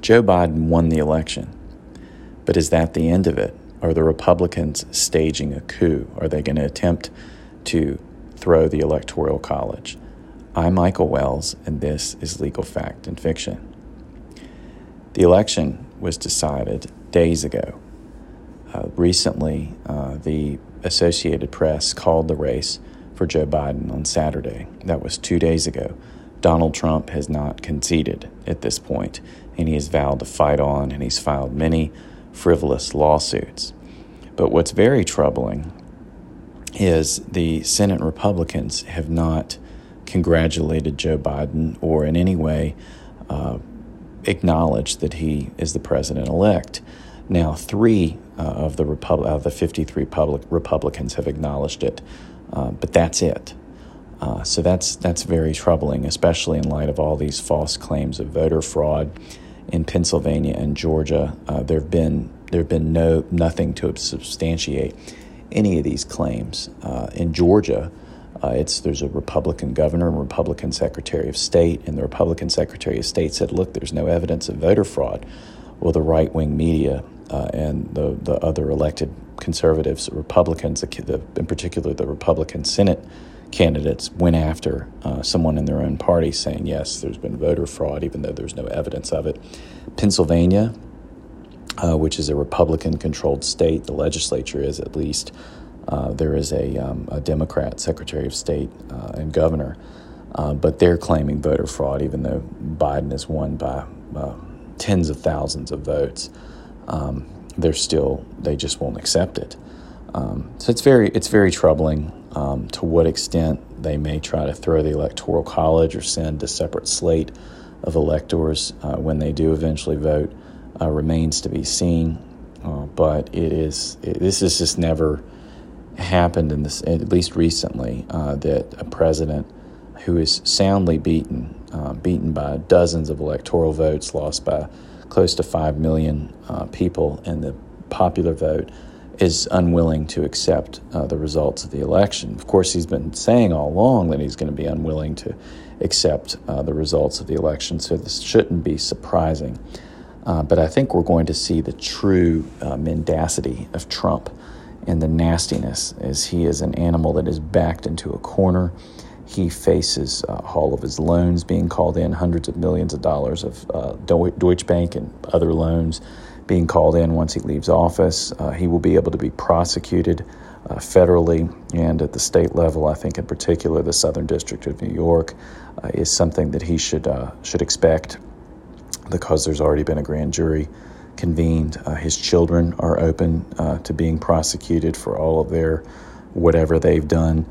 Joe Biden won the election, but is that the end of it? Are the Republicans staging a coup? Are they going to attempt to throw the Electoral College? I'm Michael Wells, and this is Legal Fact and Fiction. The election was decided days ago. Recently, the Associated Press called the race for Joe Biden on Saturday. That was 2 days ago. Donald Trump has not conceded at this point, and he has vowed to fight on, and he's filed many frivolous lawsuits. But what's very troubling is the Senate Republicans have not congratulated Joe Biden or in any way acknowledged that he is the president-elect. Now, three of the 53 Republicans have acknowledged it, but that's it. So that's very troubling, especially in light of all these false claims of voter fraud in Pennsylvania and Georgia. There have been nothing to substantiate any of these claims. In Georgia, there's a Republican governor and Republican Secretary of State, and the Republican Secretary of State said, "Look, there's no evidence of voter fraud." Well, the right-wing media and the other elected conservatives, Republicans, in particular the Republican Senate candidates, went after someone in their own party saying, yes, there's been voter fraud, even though there's no evidence of it. Pennsylvania, which is a Republican-controlled state, the legislature is at least, there is a Democrat Secretary of State and governor, but they're claiming voter fraud, even though Biden has won by tens of thousands of votes. They just won't accept it. So it's very troubling to what extent they may try to throw the Electoral College or send a separate slate of electors when they do eventually vote remains to be seen. But this has just never happened at least recently, that a president who is soundly beaten by dozens of electoral votes, lost by close to 5 million people in the popular vote, is unwilling to accept the results of the election. Of course, he's been saying all along that he's going to be unwilling to accept the results of the election, so this shouldn't be surprising. But I think we're going to see the true mendacity of Trump and the nastiness, as he is an animal that is backed into a corner. He faces all of his loans being called in, hundreds of millions of dollars of Deutsche Bank and other loans being called in once he leaves office. He will be able to be prosecuted federally and at the state level. I think in particular the Southern District of New York is something that he should expect, because there's already been a grand jury convened. His children are open to being prosecuted for all of their whatever they've done.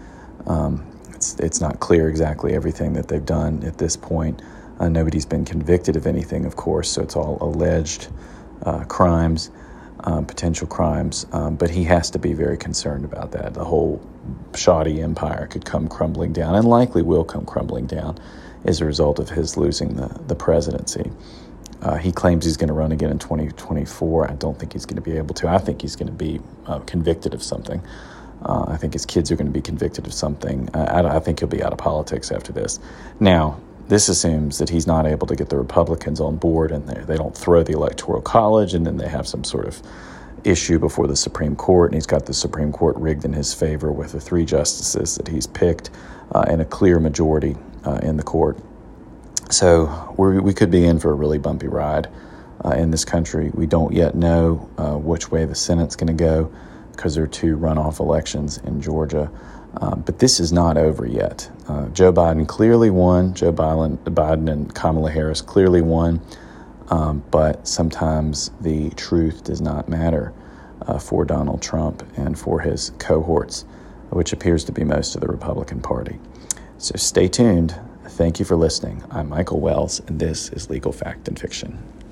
It's not clear exactly everything that they've done at this point. Nobody's been convicted of anything, of course, so it's all alleged crimes, potential crimes, but he has to be very concerned about that. The whole shoddy empire could come crumbling down, and likely will come crumbling down as a result of his losing the presidency. He claims he's going to run again in 2024. I don't think he's going to be able to. I think he's going to be convicted of something. I think his kids are going to be convicted of something. I think he'll be out of politics after this. Now, this assumes that he's not able to get the Republicans on board, and they don't throw the Electoral College, and then they have some sort of issue before the Supreme Court, and he's got the Supreme Court rigged in his favor with the 3 justices that he's picked and a clear majority in the court. So we could be in for a really bumpy ride in this country. We don't yet know which way the Senate's going to go, because there are 2 runoff elections in Georgia. But this is not over yet. Joe Biden clearly won. Joe Biden and Kamala Harris clearly won. But sometimes the truth does not matter for Donald Trump and for his cohorts, which appears to be most of the Republican Party. So stay tuned. Thank you for listening. I'm Michael Wells, and this is Legal Fact and Fiction.